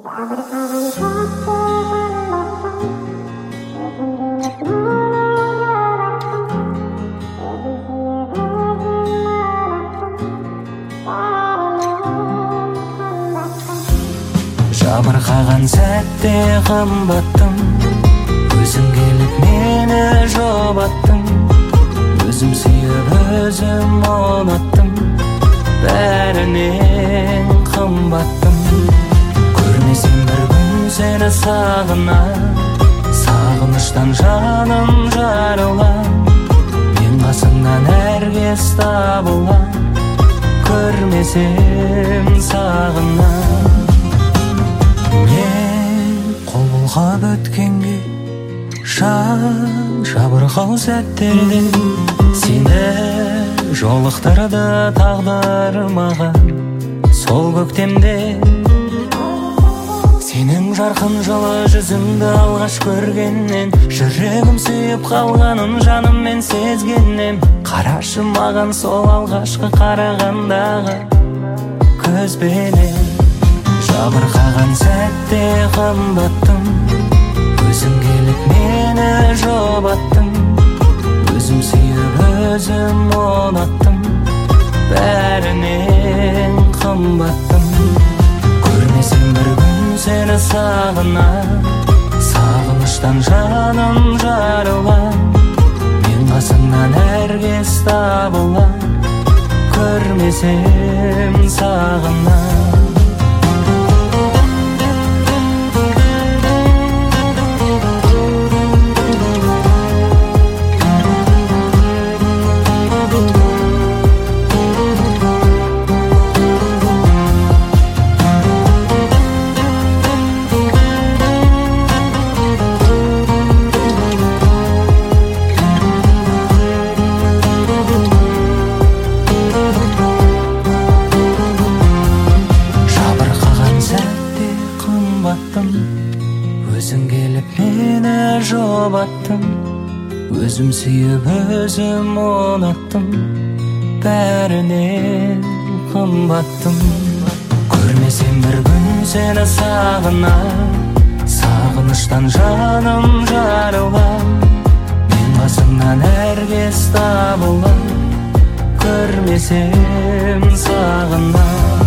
Жабырқаған сәтте қымбаттым, өзің келіп мені жұбаттың. Өзім сүйіп өзім ұнаттым, бәрінен қымбаттым. Көрмесем бір күн сені сағына, сағыныштан жаным жарыла. Мен қасыңнан әркез табыла, көрмесем сағына. Қол бұлғап өткенге жабырқау сәттерде сені жолықтырды тағдыр маған. Сол көктемде сенің жарқын жылы жүзіңді алғаш көргеннен жүрегім сүйіп қалғанын жаныммен сезгеннен. Қарашы маған сол алғашқы қарағандағы көзбенен. Жабырқаған сәтте қымбаттым, өзің келіп мені жұбаттың. Өзім сүйіп өзім ұнаттым, бәрінен қымбаттым. Көрмесем бір күн сені сағына, сағыныштан жаным жарыла. Мен қасыңнан әркез табыла, көрмесем сағына. Өзің келіп мені жұбаттың, өзім сүйіп өзім ұнаттым, бәрінен қымбаттым. Көрмесем бір күн сені сағына, сағыныштан жаным жарыла. Мен қасыңнан әркез табыла, көрмесем сағына.